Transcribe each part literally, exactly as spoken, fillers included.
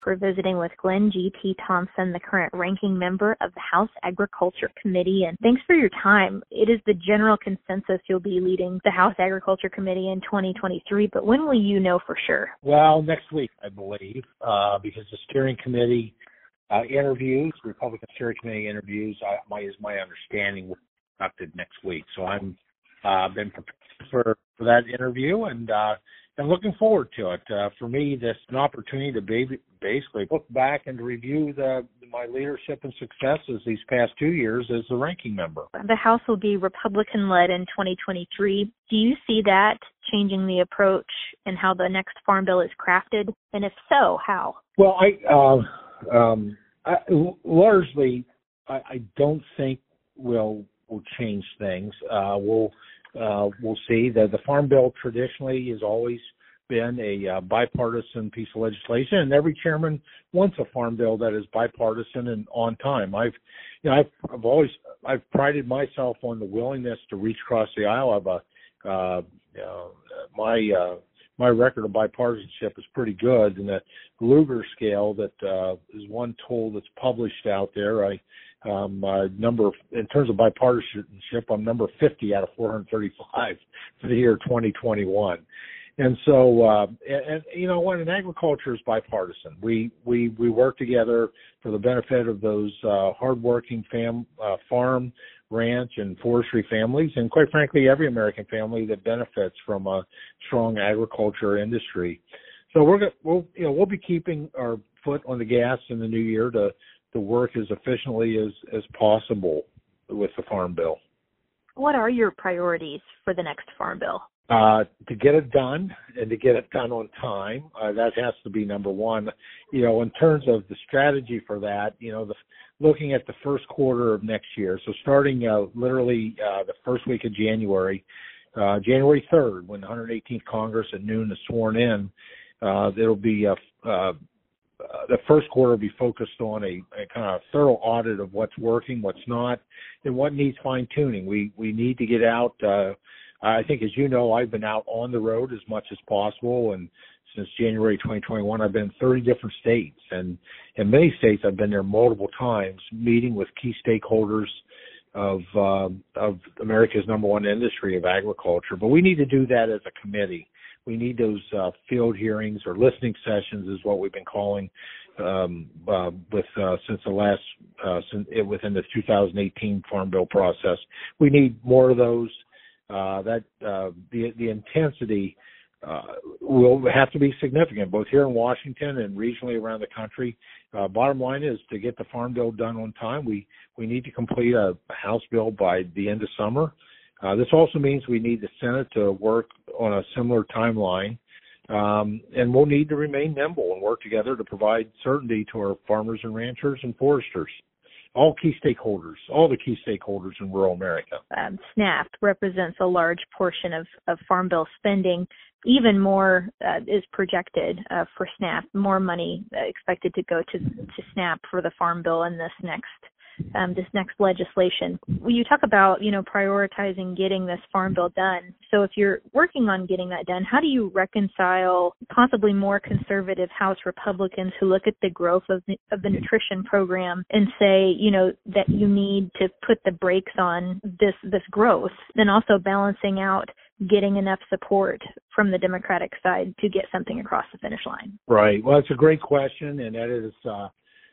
for visiting with Glenn G T. Thompson, the current ranking member of the House Agriculture Committee. And thanks for your time. It is the general consensus you'll be leading the House Agriculture Committee in twenty twenty-three, but when will you know for sure? Well, next week, I believe, uh, because the steering committee uh, interviews, Republican steering committee interviews, I, my, is my understanding, will be conducted next week. So I'm uh, been prepared for, for that interview, and uh, I'm looking forward to it. Uh, for me, this is an opportunity to be, basically look back and review the, my leadership and successes these past two years as the ranking member. The House will be Republican-led in twenty twenty-three. Do you see that changing the approach and how the next farm bill is crafted? And if so, how? Well, I, uh, um, I largely, I, I don't think we'll will change things. Uh, we'll uh, we'll see that the farm bill traditionally has always been a uh, bipartisan piece of legislation, and every chairman wants a farm bill that is bipartisan and on time. I've, you know, I've, I've always, I've prided myself on the willingness to reach across the aisle. I've a, uh, uh, my, uh, my record of bipartisanship is pretty good, and the Lugar scale that uh, is one tool that's published out there. I um, uh, number in terms of bipartisanship, I'm number fifty out of four hundred thirty-five for the year twenty twenty-one. And so, uh, and, and you know, when in agriculture is bipartisan, we, we, we work together for the benefit of those uh, hardworking fam, uh, farm, ranch, and forestry families, and quite frankly, every American family that benefits from a strong agriculture industry. So we're gonna, we'll, you know, we'll be keeping our foot on the gas in the new year to to work as efficiently as as possible with the Farm Bill. What are your priorities for the next Farm Bill? Uh, to get it done and to get it done on time. Uh, that has to be number one. You know, in terms of the strategy for that, you know, the, looking at the first quarter of next year. So starting uh, literally uh, the first week of January, uh, January third, when the one hundred eighteenth Congress at noon is sworn in, uh, there'll be a, uh, the first quarter will be focused on a, a kind of thorough audit of what's working, what's not, and what needs fine tuning. We we need to get out. Uh, I think, as you know, I've been out on the road as much as possible, and since January twenty twenty-one, I've been in thirty different states, and in many states I've been there multiple times, meeting with key stakeholders of uh, of America's number one industry of agriculture. But we need to do that as a committee. We need those uh, field hearings or listening sessions, is what we've been calling um, uh, with uh, since the last uh, since, within the two thousand eighteen Farm Bill process. We need more of those. Uh, that uh, the the intensity uh, will have to be significant, both here in Washington and regionally around the country. Uh, bottom line is to get the Farm Bill done on time. We we need to complete a, a House bill by the end of summer. Uh, this also means we need the Senate to work on a similar timeline, um, and we'll need to remain nimble and work together to provide certainty to our farmers and ranchers and foresters. All key stakeholders, all the key stakeholders in rural America. Um, SNAP represents a large portion of, of Farm Bill spending. Even more uh, is projected uh, for SNAP, more money uh, expected to go to, to SNAP for the Farm Bill in this next um, this next legislation. When you talk about, you know, prioritizing getting this Farm Bill done, so if you're working on getting that done, how do you reconcile possibly more conservative House Republicans who look at the growth of the, of the nutrition program and say, you know, that you need to put the brakes on this this growth, then also balancing out getting enough support from the Democratic side to get something across the finish line? Right. Well, it's a great question, and that is, uh,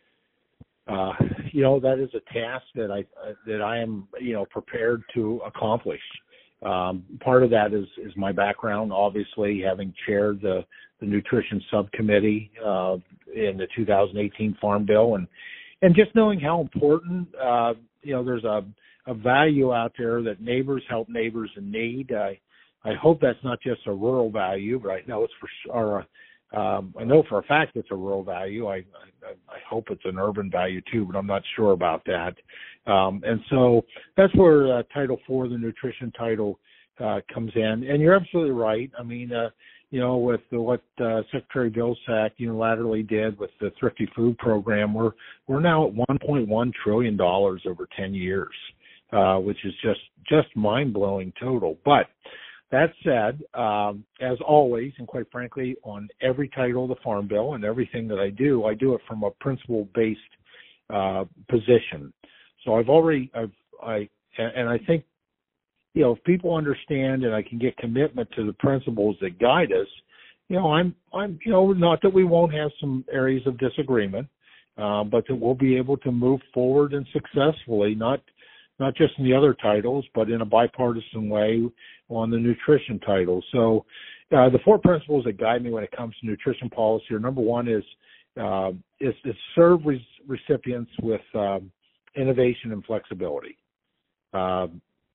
uh, you know, that is a task that I uh, that I am, you know, prepared to accomplish. Um, part of that is is my background, obviously, having chaired the the nutrition subcommittee uh, in the two thousand eighteen Farm Bill, and and just knowing how important, uh, you know, there's a a value out there that neighbors help neighbors in need. I I hope that's not just a rural value, but I know it's for or um, I know for a fact it's a rural value. I, I I hope it's an urban value too, but I'm not sure about that. Um, and so that's where uh, Title four, the nutrition title, uh, comes in. And you're absolutely right. I mean, uh, you know, with the, what uh, Secretary Vilsack unilaterally did with the Thrifty Food Program, we're we're now at one point one trillion dollars over ten years, uh, which is just just mind blowing total. But That said, um, as always, and quite frankly, on every title of the Farm Bill and everything that I do, I do it from a principle-based uh, position. So I've already, I've, I, and I think, you know, if people understand and I can get commitment to the principles that guide us, you know, I'm, I'm, you know, not that we won't have some areas of disagreement, uh, but that we'll be able to move forward and successfully, not, not just in the other titles, but in a bipartisan way on the nutrition title. So, uh, the four principles that guide me when it comes to nutrition policy are: number one is, uh, is to serve re- recipients with um, innovation and flexibility. Uh,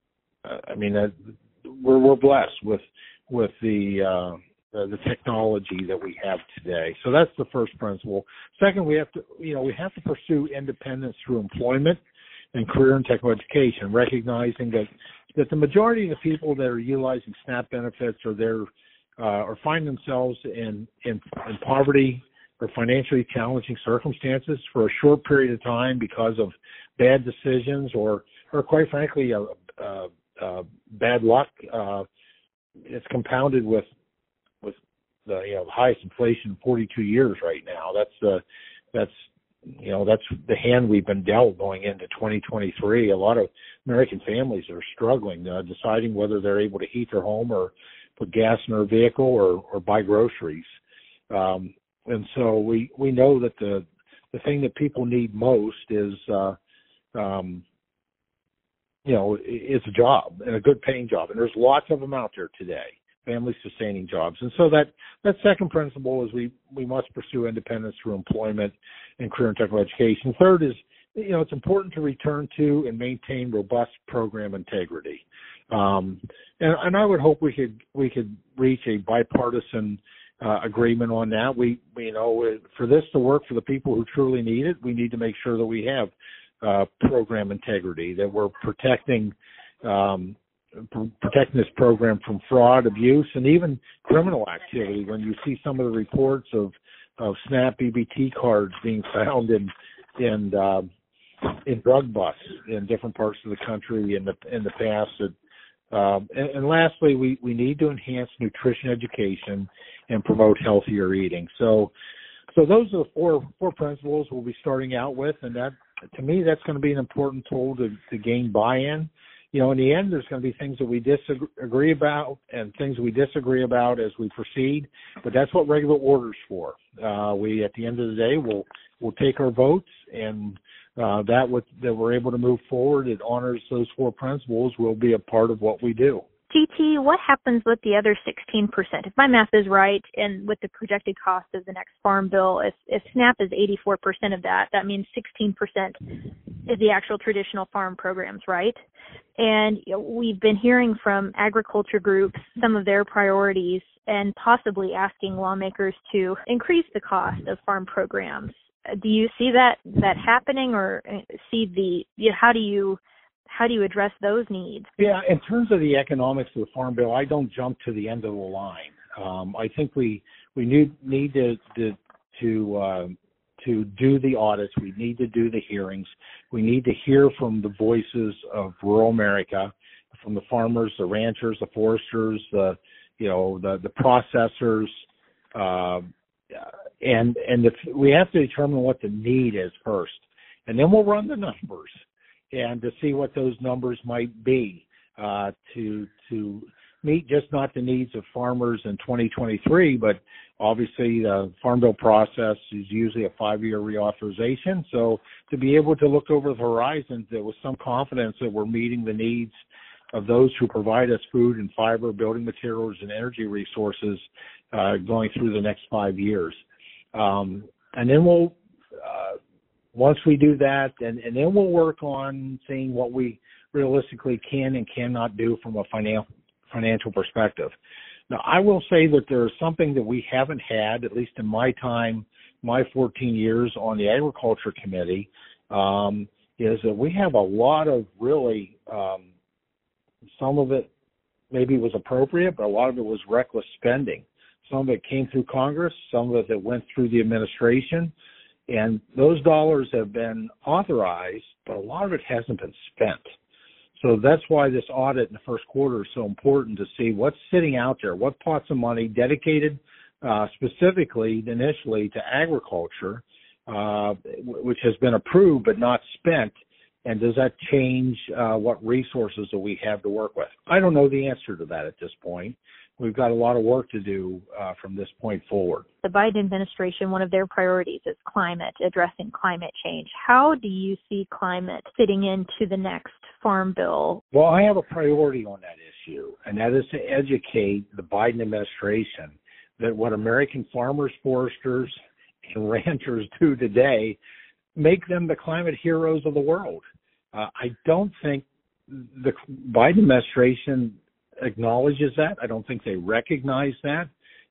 I mean, uh, we're, we're blessed with with the uh, the, the technology that we have today. So that's the first principle. Second, we have to, you know, we have to pursue independence through employment and career and technical education, recognizing that that the majority of the people that are utilizing SNAP benefits are there uh, or find themselves in, in in poverty or financially challenging circumstances for a short period of time because of bad decisions or or quite frankly a, a Uh, bad luck. Uh, it's compounded with with the you know highest inflation in forty-two years right now. That's uh, that's you know that's the hand we've been dealt going into twenty twenty-three. A lot of American families are struggling, uh, deciding whether they're able to heat their home or put gas in their vehicle or or buy groceries. Um, and so we we know that the the thing that people need most is uh, um, you know, it's a job and a good paying job. And there's lots of them out there today, family sustaining jobs. And so that, that second principle is we, we must pursue independence through employment and career and technical education. Third is, you know, it's important to return to and maintain robust program integrity. Um, and, and I would hope we could, we could reach a bipartisan uh, agreement on that. We, we, you know, for this to work for the people who truly need it, we need to make sure that we have Uh, program integrity, that we're protecting um, pr- protecting this program from fraud, abuse, and even criminal activity. When you see some of the reports of, of SNAP E B T cards being found in in uh, in drug busts in different parts of the country in the in the past. That, um, and, and lastly, we, we need to enhance nutrition education and promote healthier eating. So, so those are the four four principles we'll be starting out with, and that. To me, that's going to be an important tool to, to gain buy-in. You know, in the end, there's going to be things that we disagree about and things we disagree about as we proceed, but that's what regular order's for. Uh, we, at the end of the day, will will take our votes, and uh, that what, that we're able to move forward, it honors those four principles, will be a part of what we do. G T, what happens with the other sixteen percent? If my math is right, and with the projected cost of the next farm bill, if, if SNAP is eighty-four percent of that, that means sixteen percent is the actual traditional farm programs, right? And you know, we've been hearing from agriculture groups some of their priorities and possibly asking lawmakers to increase the cost of farm programs. Do you see that, that happening, or see the, you know, how do you How do you address those needs? Yeah, in terms of the economics of the Farm Bill, I don't jump to the end of the line. Um, I think we we need need to to to, uh, to do the audits. We need to do the hearings. We need to hear from the voices of rural America, from the farmers, the ranchers, the foresters, the you know the the processors, uh, and and if, we have to determine what the need is first, and then we'll run the numbers. And to see what those numbers might be uh, to to meet just not the needs of farmers in twenty twenty-three, but obviously the Farm Bill process is usually a five-year reauthorization. So to be able to look over the horizon that with some confidence that we're meeting the needs of those who provide us food and fiber, building materials, and energy resources uh, going through the next five years. Um, and then we'll uh, Once we do that, and, and then we'll work on seeing what we realistically can and cannot do from a financial financial perspective. Now, I will say that there's something that we haven't had, at least in my time, my fourteen years on the Agriculture Committee, um, is that we have a lot of really, um, some of it maybe was appropriate, but a lot of it was reckless spending. Some of it came through Congress, some of it that went through the administration. And those dollars have been authorized, but a lot of it hasn't been spent. So that's why this audit in the first quarter is so important, to see what's sitting out there, what pots of money dedicated uh, specifically initially to agriculture, uh, which has been approved but not spent, and does that change uh, what resources that we have to work with? I don't know the answer to that at this point. We've got a lot of work to do uh, from this point forward. The Biden administration, one of their priorities is climate, addressing climate change. How do you see climate fitting into the next Farm Bill? Well, I have a priority on that issue, and that is to educate the Biden administration that what American farmers, foresters, and ranchers do today make them the climate heroes of the world. Uh, I don't think the Biden administration acknowledges that. I don't think they recognize that.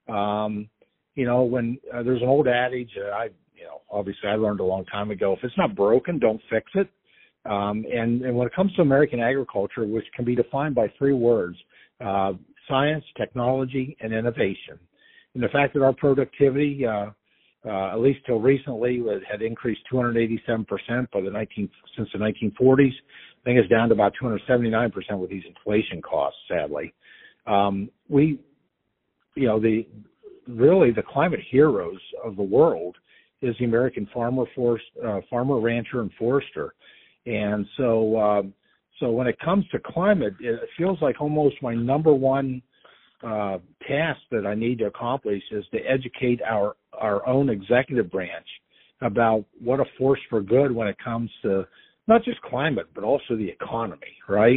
Um, you know, when uh, there's an old adage that I, you know, obviously I learned a long time ago, if it's not broken, don't fix it. Um, and, and when it comes to American agriculture, which can be defined by three words, uh, science, technology, and innovation, and the fact that our productivity, uh, uh, at least till recently, had increased two hundred eighty-seven percent by the nineteen since the nineteen forties. I think it's down to about two hundred seventy-nine percent with these inflation costs, sadly. Um, we, you know, the really the climate heroes of the world is the American farmer, forest, uh, farmer, rancher, and forester. And so, uh, so when it comes to climate, it feels like almost my number one uh, task that I need to accomplish is to educate our, our own executive branch about what a force for good when it comes to not just climate, but also the economy, right?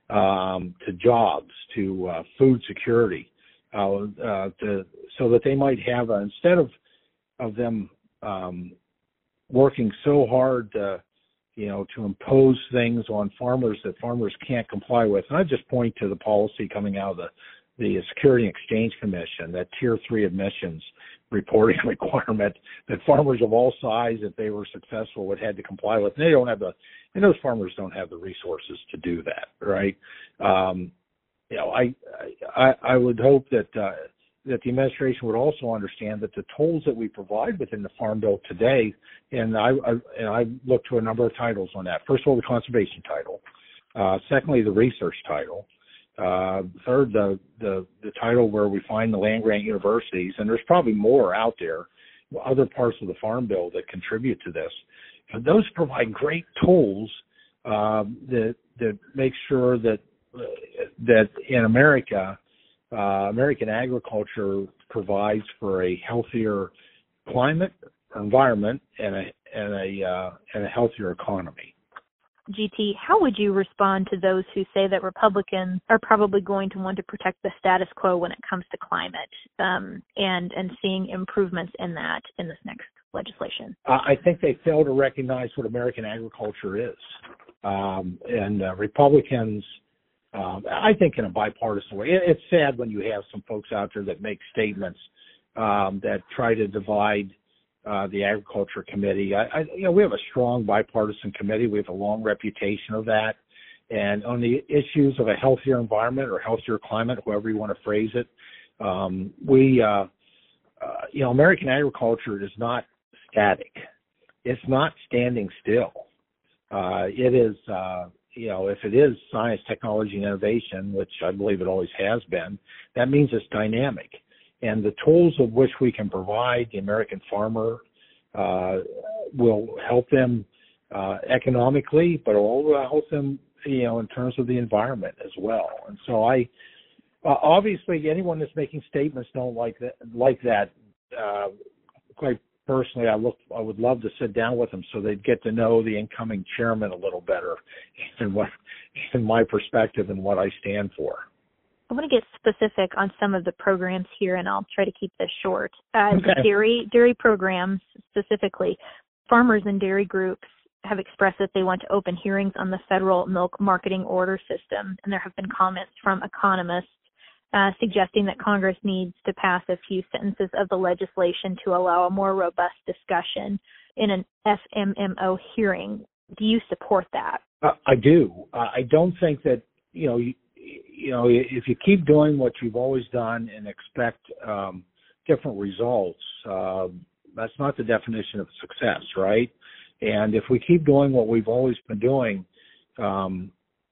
Um, to jobs, to uh, food security, uh, uh, to, so that they might have, a, instead of, of them um, working so hard to, you know, to impose things on farmers that farmers can't comply with. And I just point to the policy coming out of the, the Security and Exchange Commission, that tier three emissions reporting requirement that farmers of all size, if they were successful, would have to comply with. And they don't have the, and those farmers don't have the resources to do that, right? Um, you know, I, I, I would hope that, uh, that the administration would also understand that the tools that we provide within the Farm Bill today, and I, I, and I look to a number of titles on that. First of all, the conservation title. Uh, secondly, the research title. Uh, third, the, the, the title where we find the land-grant universities, and there's probably more out there, other parts of the Farm Bill that contribute to this. And those provide great tools uh, that that make sure that uh, that in America, uh, American agriculture provides for a healthier climate, environment, and a and a uh, and a healthier economy. G T, how would you respond to those who say that Republicans are probably going to want to protect the status quo when it comes to climate, um, and and seeing improvements in that in this next legislation? Uh, I think they fail to recognize what American agriculture is, um, and uh, Republicans, um, I think, in a bipartisan way. It, it's sad when you have some folks out there that make statements um, that try to divide Uh, the Agriculture Committee. I, I, you know, we have a strong bipartisan committee. We have a long reputation of that. And on the issues of a healthier environment or healthier climate, however you want to phrase it, um, we, uh, uh, you know, American agriculture is not static. It's not standing still. Uh, it is, uh, you know, if it is science, technology, and innovation, which I believe it always has been, that means it's dynamic. And the tools of which we can provide the American farmer uh, will help them uh, economically, but it will help them, you know, in terms of the environment as well. And so I, uh, obviously, anyone that's making statements don't like that. Like that, uh, quite personally, I look, I would love to sit down with them so they'd get to know the incoming chairman a little better, and what, in my perspective, and what I stand for. I want to get specific on some of the programs here, and I'll try to keep this short. Uh, okay. Dairy dairy programs specifically, farmers and dairy groups have expressed that they want to open hearings on the federal milk marketing order system, and there have been comments from economists uh, suggesting that Congress needs to pass a few sentences of the legislation to allow a more robust discussion in an F M M O hearing. Do you support that? Uh, I do. Uh, I don't think that, you know, you, you know, if you keep doing what you've always done and expect um, different results, uh, that's not the definition of success, right? And if we keep doing what we've always been doing, um,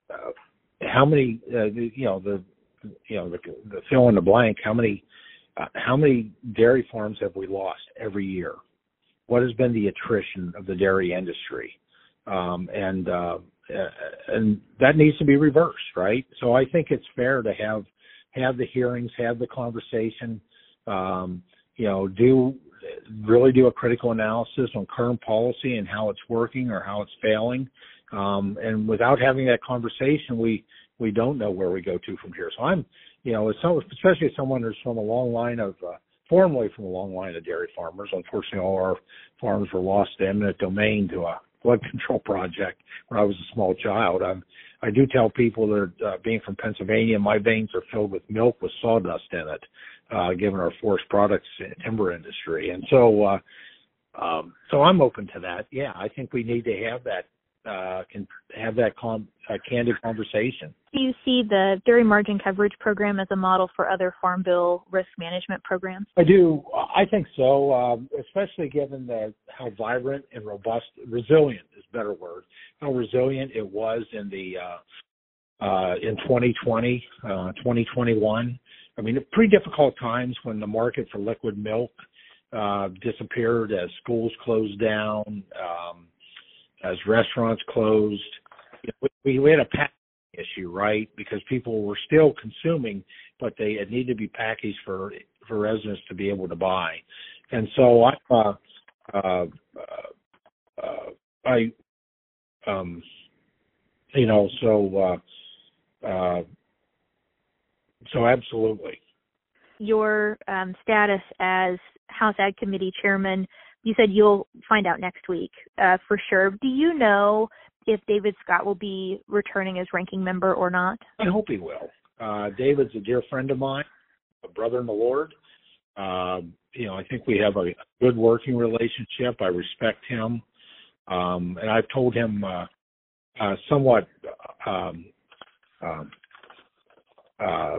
uh, how many, uh, the, you know, the, you know, the, the fill in the blank, how many, uh, how many dairy farms have we lost every year? What has been the attrition of the dairy industry? Um, and, uh, and that needs to be reversed, right? So I think it's fair to have, have the hearings, have the conversation, um, you know, do, really do a critical analysis on current policy and how it's working or how it's failing. Um, and without having that conversation, we, we don't know where we go to from here. So I'm, you know, as some, especially as someone who's from a long line of, uh, formerly from a long line of dairy farmers, unfortunately all our farms were lost to eminent domain to a flood control project when I was a small child. I'm, I do tell people that uh, being from Pennsylvania, my veins are filled with milk with sawdust in it, uh, given our forest products timber industry. And so, uh, um, so I'm open to that. Yeah, I think we need to have that, uh, can have that con- uh, candid conversation. Do you see the dairy margin coverage program as a model for other Farm Bill risk management programs? I do. I think so, um, especially given the, how vibrant and robust, resilient is a better word, how resilient it was in the uh, uh, in twenty twenty, uh, twenty twenty-one. I mean, pretty difficult times when the market for liquid milk uh, disappeared as schools closed down, um, as restaurants closed. We, we had a pack issue, right? Because people were still consuming, but they it needed to be packaged for for residents to be able to buy. And so I, uh, uh, uh, I, um, you know, so, uh, uh, so absolutely. Your um, status as House Ag Committee Chairman, you said you'll find out next week uh, for sure. Do you know if David Scott will be returning as ranking member or not? I hope he will. Uh, David's a dear friend of mine, a brother in the Lord. Uh, you know, I think we have a good working relationship. I respect him. Um, and I've told him uh, uh, somewhat um, um, uh,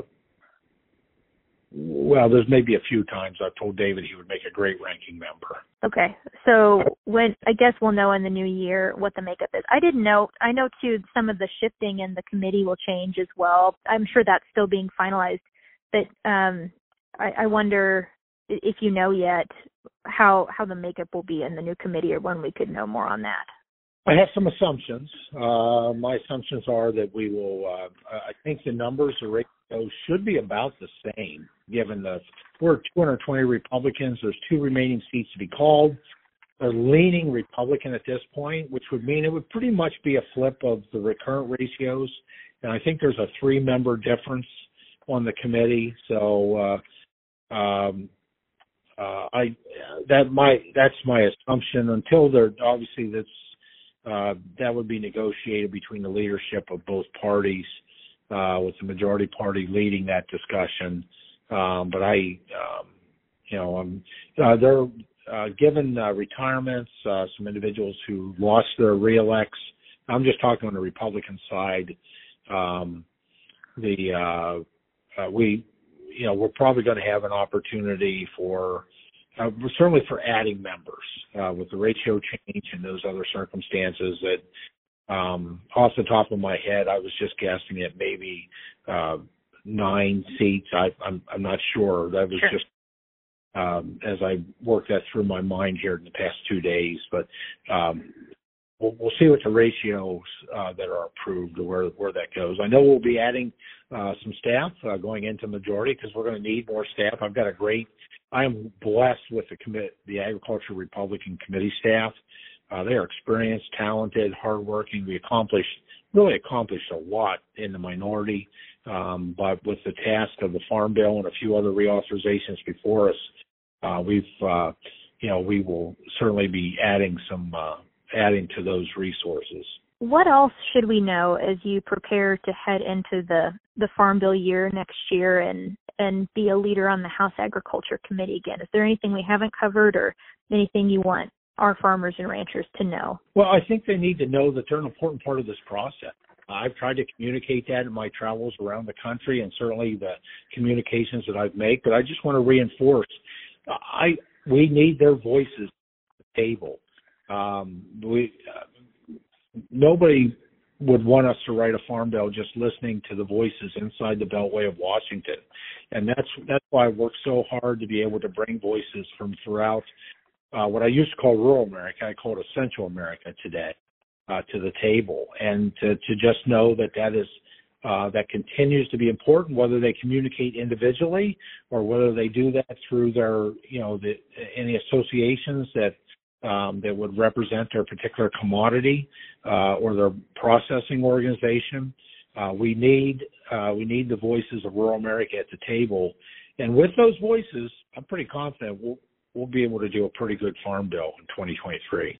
well, there's maybe a few times I've told David he would make a great ranking member. Okay. So when I guess we'll know in the new year what the makeup is. I didn't know. I know, too, some of the shifting in the committee will change as well. I'm sure that's still being finalized. But um, I, I wonder if you know yet how how the makeup will be in the new committee or when we could know more on that. I have some assumptions. Uh, my assumptions are that we will, uh, I think the numbers, the ratio should be about the same, given the, we're two hundred twenty Republicans. There's two remaining seats to be called. They're leaning Republican at this point, which would mean it would pretty much be a flip of the recurrent ratios. And I think there's a three-member difference on the committee. So, uh, um, uh, I, that my, that's my assumption until they're, obviously that's, Uh, that would be negotiated between the leadership of both parties, uh, with the majority party leading that discussion. Um, but I, um, you know, I'm, uh, they're uh, given uh, retirements, uh, some individuals who lost their reelects. I'm just talking on the Republican side. Um, the uh, uh, we, you know, we're probably going to have an opportunity for. Uh, certainly for adding members uh, with the ratio change and those other circumstances that um, off the top of my head, I was just guessing at maybe uh, nine seats. I, I'm, I'm not sure. That was sure. just um, as I worked that through my mind here in the past two days. But um, we'll, we'll see what the ratios uh, that are approved or where, where that goes. I know we'll be adding uh, some staff uh, going into majority because we're going to need more staff. I've got a great I am blessed with the commit, the Agriculture Republican Committee staff. Uh, they are experienced, talented, hardworking. We accomplished, really accomplished a lot in the minority. Um, but with the task of the Farm Bill and a few other reauthorizations before us, uh, we've, uh, you know, we will certainly be adding some, uh, adding to those resources. What else should we know as you prepare to head into the, the Farm Bill year next year and, and be a leader on the House Agriculture Committee again? Is there anything we haven't covered or anything you want our farmers and ranchers to know? Well, I think they need to know that they're an important part of this process. I've tried to communicate that in my travels around the country and certainly the communications that I've made, but I just want to reinforce, I we need their voices at the table. Um, we uh, Nobody would want us to write a farm bill just listening to the voices inside the Beltway of Washington. And that's that's why I work so hard to be able to bring voices from throughout uh, what I used to call rural America. I call it Central America today uh, to the table, and to, to just know that that is uh, that continues to be important, whether they communicate individually or whether they do that through their, you know, the, any associations that Um, that would represent their particular commodity uh, or their processing organization. Uh, we need uh, we need the voices of rural America at the table, and with those voices, I'm pretty confident we'll we'll be able to do a pretty good farm bill in twenty twenty-three.